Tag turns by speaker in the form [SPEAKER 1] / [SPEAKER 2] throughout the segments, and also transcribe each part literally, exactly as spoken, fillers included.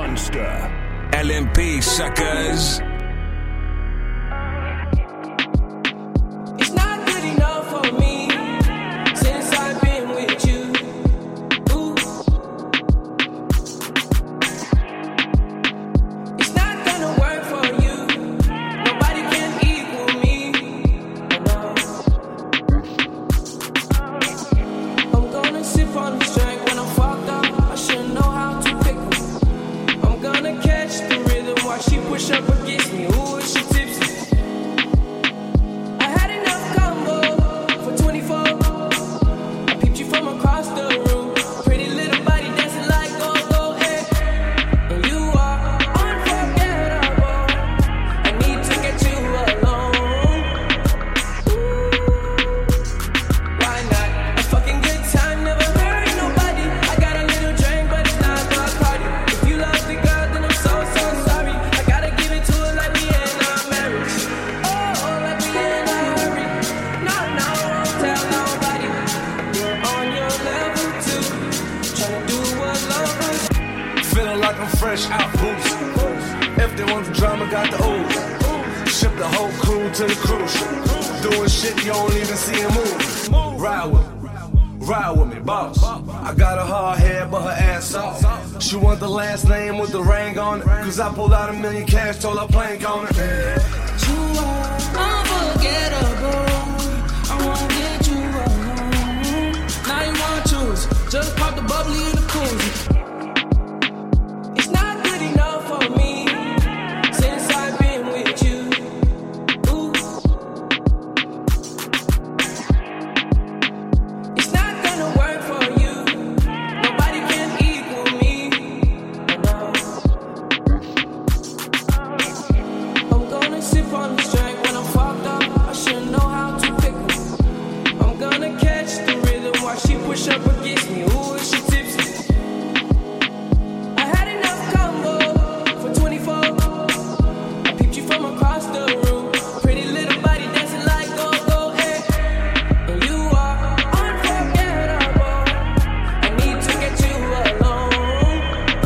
[SPEAKER 1] Monster. L M P, suckers.
[SPEAKER 2] It's not good enough for me since I've been with you. Ooh. It's not gonna work for you. Nobody can equal me. No. I'm gonna sip on the strength when I'm fucked up. I should know how to pick her. I'm gonna catch the rhythm while she push up against me. Ooh, is she tipsy? I had enough combo for twenty-four. I peeped you from across the room. Pretty little body dancing like go go hey. And you are unforgettable. I need to get you alone. Ooh, why not? A fucking good time never hurt nobody. I got a little drink, but it's not Bacardi. If you love the girl, then I'm so so sorry. I gotta give it to her like we in our marriage. Oh, like we in a hurry. No, no, won't tell nobody. You're on your level too. Tryna do what lovers.
[SPEAKER 3] Feeling like I'm fresh out boots. If they want the drama, got the ooze. Ship the whole crew to the cruise. Doing shit you don't even see him move. Ride with me, ride with me, boss. I got a hard head, but her ass soft. She want the last name with the ring on it. Cause I pulled out a million cash, told her plank on it.
[SPEAKER 2] You are unforgettable. I wanna get you alone. Now you wanna choose. Just pop the bubbly in the koozie. It's not good enough for me since I've been with you. Ooh. It's not gonna work for you. Nobody can equal me. No. I'm gonna sip on the strength when I'm fucked up. I should know how to pick her. I'm gonna catch the rhythm while she push up against me. Ooh, is she tipsy? I had enough combo for twenty-four. I peeped you from across the room. Pretty little body dancing like go go hey. And you are unforgettable. I need to get you alone.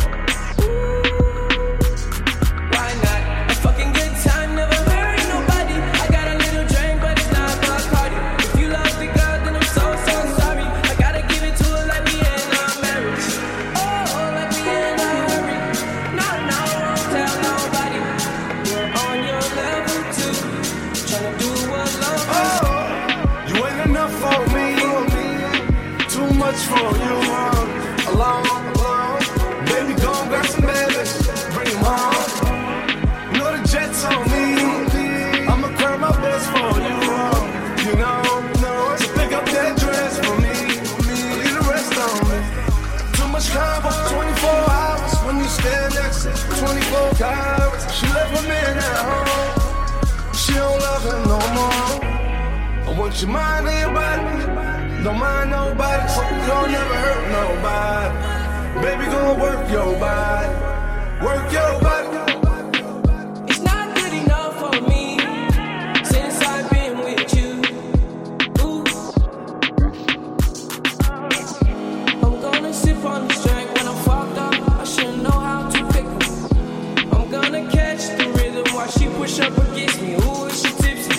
[SPEAKER 2] Why not? A fucking good time never hurt nobody. I got a little drink, but it's not Bacardi. If you love the girl, then I'm so so sorry. I gotta give it to her like we in our marriage. Oh, like we in a hurry. No, no, won't tell nobody. You're on your level too. Tryna do what love is.
[SPEAKER 3] Oh, you ain't enough for me. Too much for you. Alone, alone. Baby, go and grab some babies. Bring them home. You know the jet's on me. I'ma cry my best for you. You know, no. So pick up that dress for me. Leave the rest on me. Too much combo, twenty-four hours. When you stand next to twenty-four hours. She left her man at home. She don't love him no more. I want your mind and your body. Don't mind nobody, so you don't never hurt nobody. Baby, gon' work your body. Work your body.
[SPEAKER 2] It's not good enough for me since I've been with you. Ooh. I'm gonna sip on the strength when I'm fucked up. I should know how to pick her. I'm gonna catch the rhythm while she push up against me. Ooh, is she tipsy?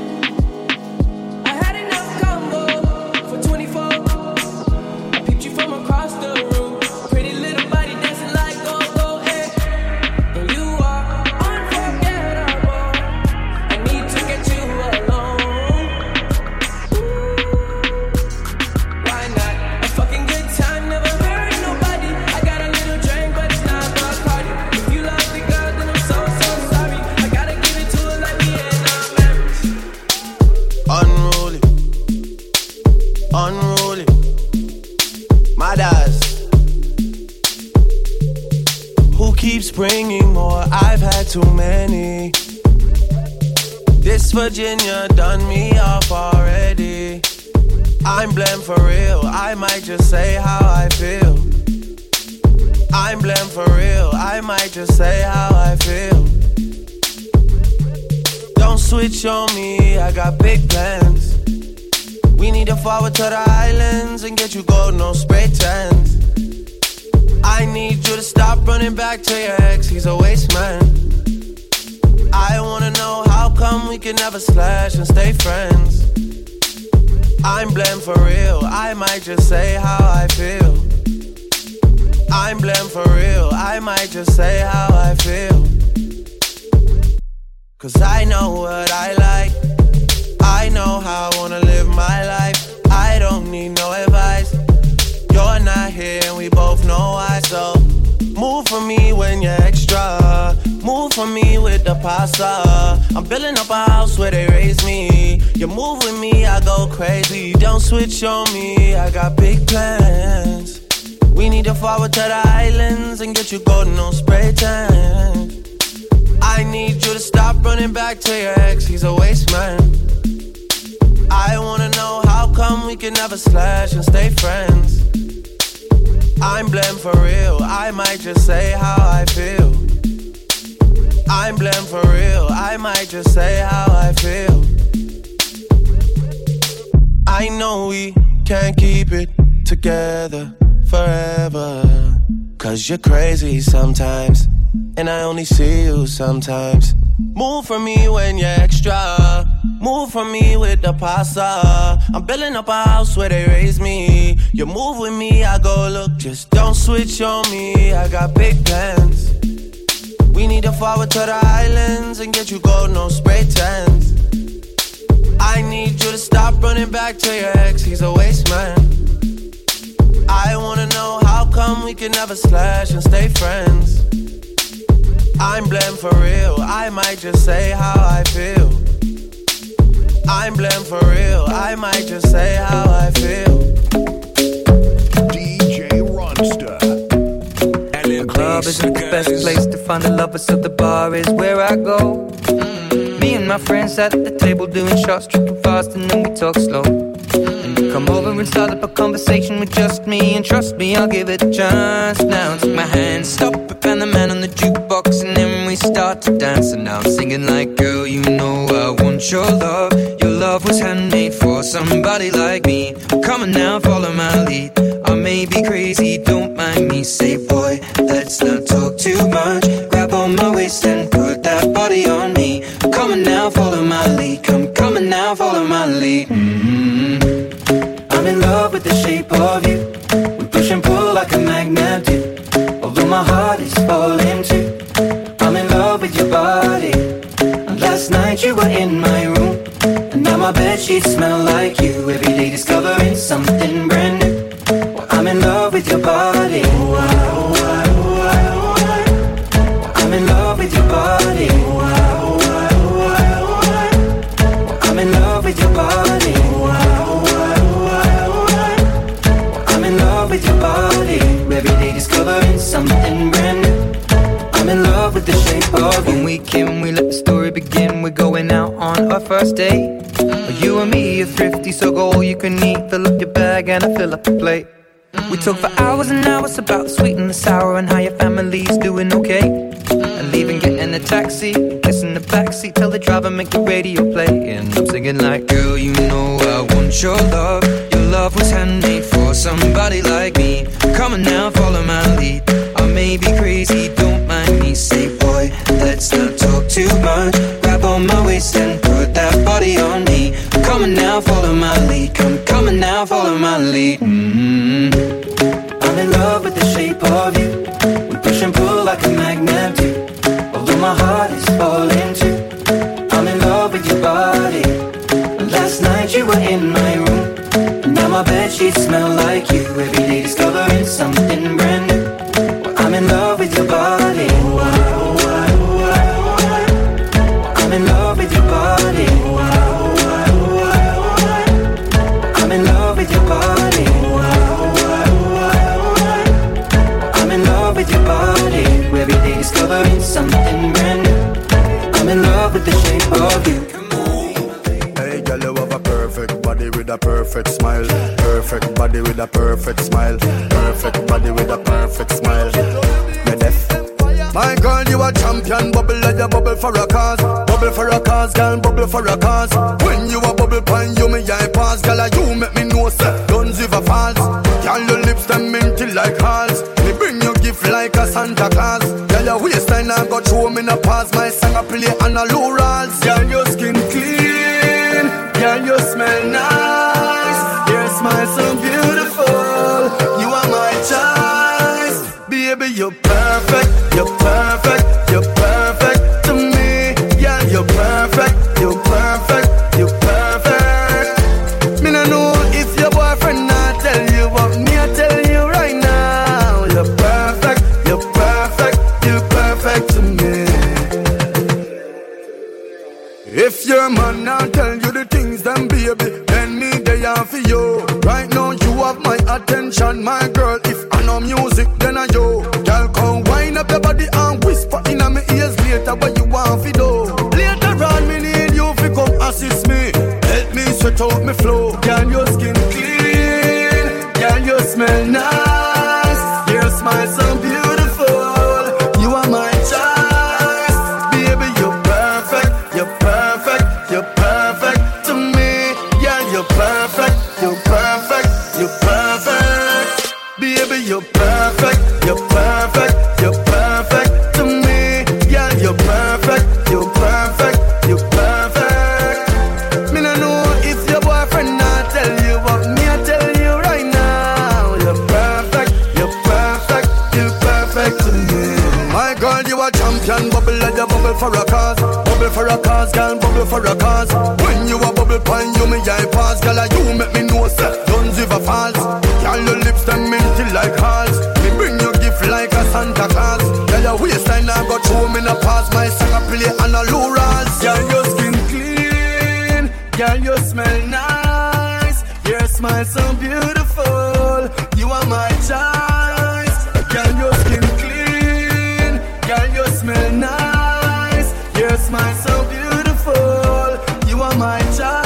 [SPEAKER 2] I had enough combo for twenty-four. I peeped you from across the room. Pretty little body dancing like go go hey. And you are unforgettable. I need to get you alone. Ooh, why not? A fucking good time never hurt nobody. I got a little drink, but it's not Bacardi. If you love the girl, then I'm so so sorry. I gotta give it to her like we in our marriage.
[SPEAKER 4] Unruly, unruly, mothers. Who keeps bringing more? I've had too many. This Virginia done me off already. I'm blamed for real. I might just say how I feel. I'm blamed for real. I might just say how I feel. Don't switch on me. I got big plans. We need to forward to the islands and get you gold, no spray tans. I need you to stop running back to your ex, he's a waste man. I wanna know how come we can never slash and stay friends. I'm blamed for real, I might just say how I feel. I'm blamed for real, I might just say how I feel. Cause I know what I like, I know how I wanna live my life. I don't need no advice, you're not here and we both know why. So move for me when you're extra, move for me with the pasta. I'm building up a house where they raise me. You move with me, I go crazy. Don't switch on me, I got big plans. We need to forward to the islands and get you golden on spray tan. I need you to stop running back to your ex, he's a waste man. I wanna know how come we can never slash and stay friends. I'm blamed for real, I might just say how I feel. I'm blamed for real, I might just say how I feel. I know we can't keep it together forever, cause you're crazy sometimes, and I only see you sometimes. Move for me when you're extra, move for me with the pasta. I'm building up a house where they raise me. You move with me, I go look, just don't switch on me. I got big plans. We need to forward to the islands and get you gold, no spray tans. I need you to stop running back to your ex, he's a waste man. I wanna know how come we can never slash and stay friends. I'm blamed for real, I might just say how I feel. I'm blamed for real, I might just say how I feel.
[SPEAKER 5] D J Ronsta.
[SPEAKER 6] The club isn't the best place to find the lovers, so the bar is where I go. Mm. Me and my friends sat at the table doing shots, tripping fast, and then we talk slow. And you come over and start up a conversation with just me, and trust me, I'll give it a chance. Now take my hand, stop it, and the man on the jukebox, and then we start to dance. And now I'm singing like, girl, you know I want your love. Your love was handmade for somebody like me. Come on now, follow my lead. I may be crazy, don't mind me. Say, boy, let's not talk too much. Grab on my waist and put that body on me. Come on now, follow my lead. Come, come on now, follow my lead. Mm-hmm. I'm in love with the shape of you. We push and pull like a magnet do. Although my heart is falling too. I'm in love with your body. And last night you were in my room, and now my bedsheets smell like you. Every day discovering something brand new. I'm in love with your body. Oh, I, oh, I, oh, I, oh, I. I'm in love with your body. Oh, I, oh, I, oh, I, oh, I. I'm in love with your body. Oh, I, oh, I, oh, I, oh, I. I'm in love with your body. Every day discovering something brand new. I'm in love with the shape of you. When we came, we let the story begin. We're going out on our first date. Mm. You and me are thrifty, so go all you can eat. Fill up your bag and I fill up the plate. We talk for hours and hours about the sweet and the sour and how your family's doing okay. And leaving, getting a taxi, kissing the backseat, tell the driver make the radio play. And I'm singing like, girl, you know I want your love. Your love was handmade for somebody like me. Come on now, follow my lead. I may be crazy, don't mind me. Say, boy, let's not talk too much. Grab on my waist and put that body on me. Come on now, follow my lead. Come, come on now, follow my lead. Mm-hmm. I'm in love with the shape of you. We push and pull like a magnet do. Although my heart is falling too. I'm in love with your body. Last night you were in my room, and now my bedsheets smell like you. Every day discovering something brand new. Well, I'm in love with your body. Oh, I, oh, I, oh, I, oh, I. I'm in love with your body. Oh, I, oh, I, oh, I, oh, I. I'm in love with your body. Oh, I, I'm in love with your body. Every day discovering something brand new. I'm in love with the shape of you.
[SPEAKER 7] Hey girl, you have a perfect body with a perfect smile. Perfect body with a perfect smile. Perfect body with a perfect smile. You're deaf. My girl, you a champion. Bubble like you bubble for a cause. Bubble for a cause, girl, bubble for a cause. When you a bubble pan, you me eye pass. Girl, you make me know, sir, don't give a false. Girl, your lips them minty like hearts. Me bring you gift waistline and go through me, no pause my song, I play on a low rolls. Girl, your skin clean, girl, you smell nice, your smile so beautiful, you are my choice. Baby, you're perfect, you're perfect, you're perfect to me. Yeah, you're perfect, you're perfect, you're perfect. Me no know if your boyfriend not tell you, but me I tell you right now. You're perfect, you're perfect, you're perfect to me. If your man not tell you the things, then baby, then me they are for you. Right now you have my attention, my girl. If I know music, then I yo. Girl, come wind up your body and whisper in my ears later what you want to do. Later on, me need you to come assist me, help me sweat out me flow. Girl, your skin clean, girl, you smell nice, your smile so beautiful, you are my choice. Baby, you're perfect, you're perfect, you're perfect to me. Yeah, you're perfect, you're perfect, you're perfect. Baby, you're perfect, you're perfect, you're perfect to me. Yeah, you're perfect, you're perfect, you're perfect. Me no know if your boyfriend not tell you, but me I tell you right now. You're perfect, you're perfect, you're perfect to me. My girl, you a champion, bubble like a bubble for a cause. Bubble for a cause, girl, bubble for a cause. When you a bubble pine, you me I pass. Girl, you make me know, sir, don't ever false. Girl, your lips them minty like hearts. Me bring you gift like a Santa Claus. Girl, your waistline I got through me, no pass my song, I play on a low rolls. Girl, your skin clean, girl, you smell nice, your smile so beautiful, you are my choice. Girl, your skin clean, girl, you smell nice, your smile so beautiful, you are my choice.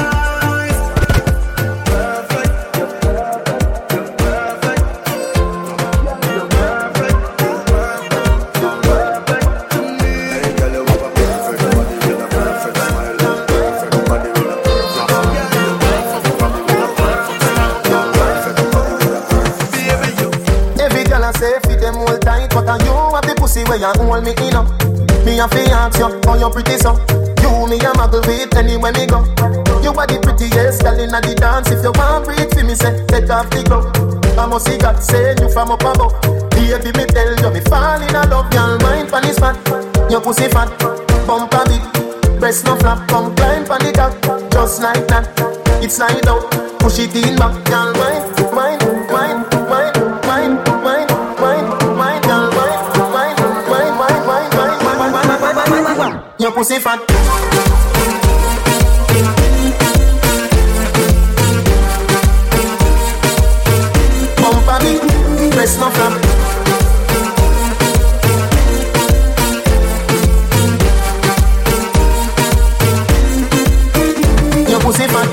[SPEAKER 7] Where you hold me in up, me a fi ask you how you pretty so. You me a muggle with anywhere me go. You are the prettiest girl inna the dance. If you want breathe for me, say take off the glove. I must see God send you from up above. Baby, me tell you me fall in love. Y'all mind pon this spot. Your pussy fat, bumper big, breast no flap. Come climb pon the top, just like that. It's slide out, push it in back. Y'all mind, mind, mind, mind, mind, mind, mind, mind, y'all mind. Your pussy fat. Bumper big, breast no flap. Your pussy fat.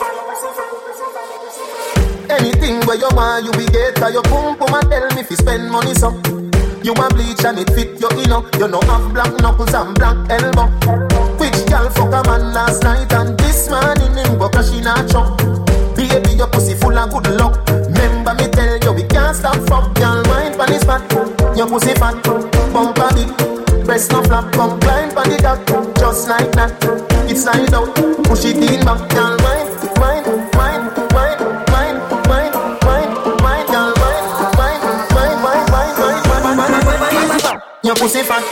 [SPEAKER 7] Anything where you want, you will get. Cause your pum pum and tell me if you spend money so. You a bleach and it fit your inner. You know have black knuckles and black elbow. Which girl fuck a man last night and this morning him go crash in a truck. Baby, your pussy full of good luck. Remember me tell you we can't stop fuck. Girl mind pon this fat. Your pussy fat, bumper big, breast no flap. Come climb pon the top, just like that. It's slide out, push it in back. Girl mind, mind, mind, mind, mind, mind, mind, mind. Girl mind, mind, mind, mind, mind, mind. Your pussy fat.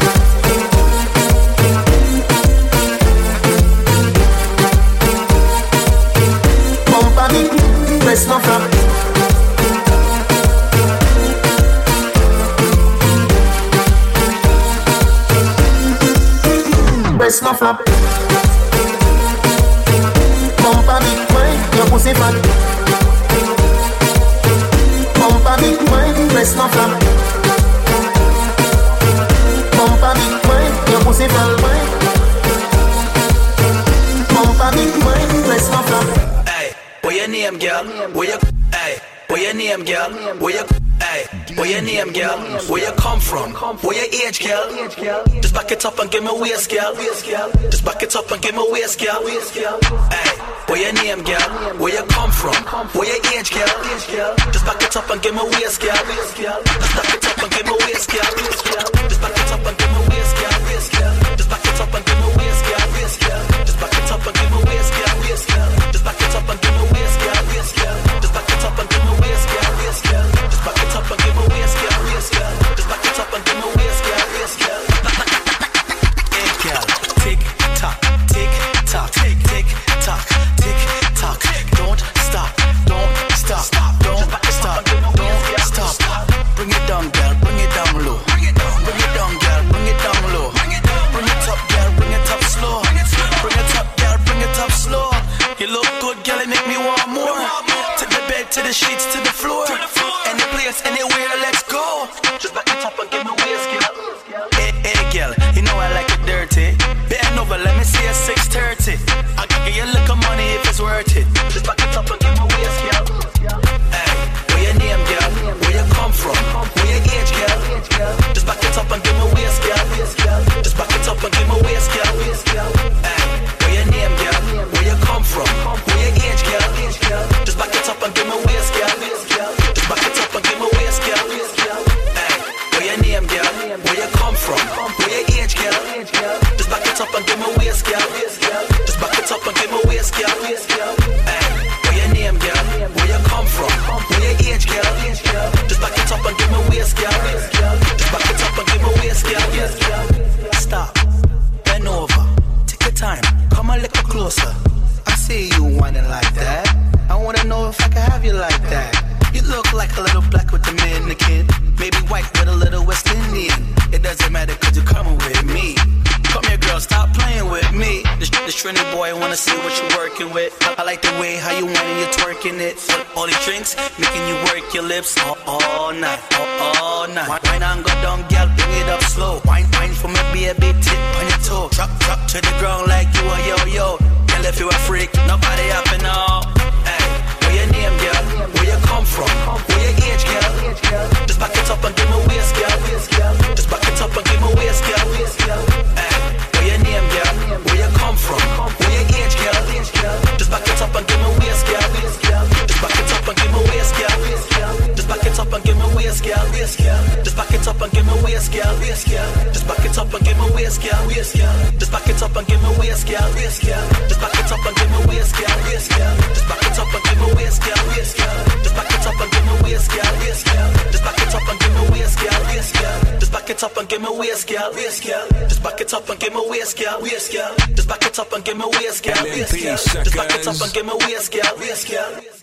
[SPEAKER 7] Bumper big, breast no flap. Breast no flap. Bumper big, mind, your pussy fat. Bumper big, mind, breast no flap. Bumper big, mind, your pussy fat, mind. Bumper big, mind, breast no flap.
[SPEAKER 8] Hey, what your name, girl? Where you? Hey, what your name, girl? Where you? Hey, where your name, girl? Where you come from? Where your age, girl? Just back it up and give me a waist, girl. Just back it up and give me a waist, girl. Hey, where your name, girl? Where you come from? Where your age, girl? Just back it up and give me a waist, girl. Just back it up and give me a waist, girl. Just back it up and give me a waist. to the floor. Any place, anywhere, let's go. Just back it up and give me waist, girl. Hey, hey, girl, you know I like it dirty. Bend over, let me see a six thirty. I can give you a little money if it's worth it. Just back it up and give me waist, girl. Hey, where your name, girl? Where you come from? Where your age, girl? Just back it up and give me waist, girl. Just back it up and give me waist, girl. Hey, where your name, girl? Where you come from? Where your age, girl? Just back it up and give me waist, girl. Just back it up and give me waist, girl. Hey, where your name, girl? Where you come from? Where your age, girl? Just back it up and give me waist, girl. Just back it up and give me waist, girl. Hey, where your name, girl? Where you come from? Where your age, girl? Just back it up and give me waist, girl. Just back it up and give me waist, girl. Stop, bend over, take your time, come a little closer. I see you whining like that. I wanna know if I can have you like that. You look like a little black with the mannequin, maybe white with a little West Indian. It doesn't matter cause you're coming with me. Come here girl, stop playing with me. This, this trendy boy, I wanna see what you're working with. I like the way how you whining, you're twerking it. All these drinks, making you work your lips all, all night, all, all night. Wine on, go down, girl, bring it up slow. Wine, wine for me, be a big tip on your toe. Drop, drop to the ground like you a yo-yo. Girl, if you a freak, nobody happen now. Hey, where your name, girl? Where you come from? Where your age, girl? Just back it up and give me waist, girl. Just back it up and give me waist, girl. Hey, where your name, girl? Where you come from? Where your age, girl? Just back it up and give me waist, girl. Just back it up and give me waist, girl. Just back it up and give me waist, girl. Just back it up and give me waist, girl. Just back it up and give me waist, girl. Just back it up and give me waist, girl. Just back it up and give me waist, girl. Just back it up and give me waist, girl. Just back it up and give me waist, girl. Just back it up and give me waist, girl. Just back it up and give me waist, girl. Just back it up and give me waist, girl. Just back it up and give me waist, girl. Just back it up and give me waist, girl.